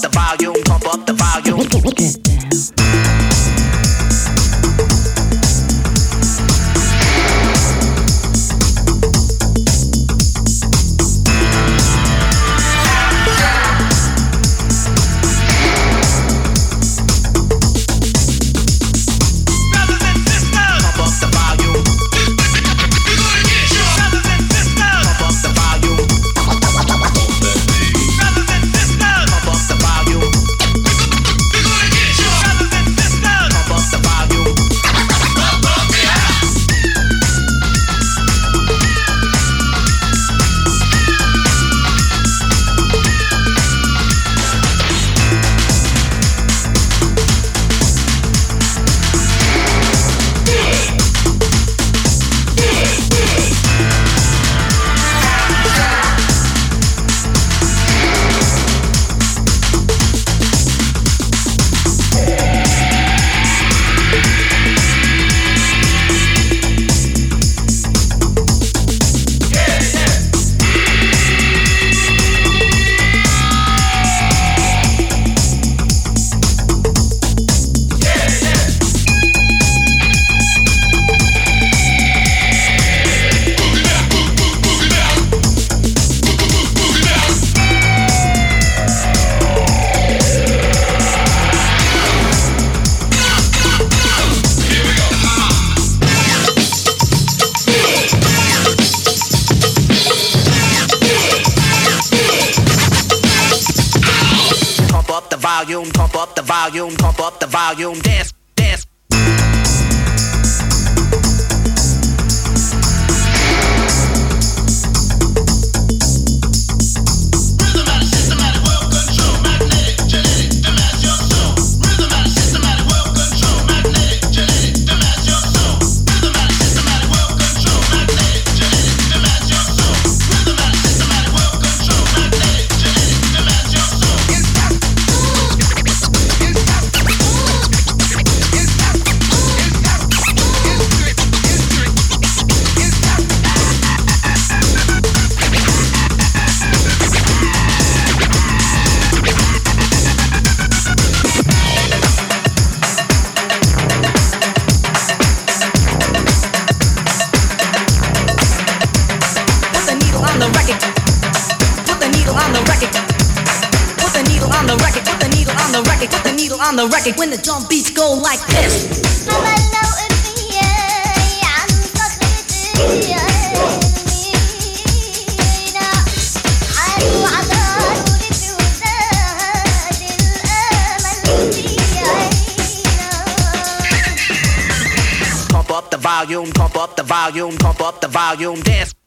the volume, pump up the volume. Get down. Pump up the volume, pump up the volume, dance, dance. On the record when the drum beats go like this. Pump up the volume, pump up the volume, pump up the volume, dance.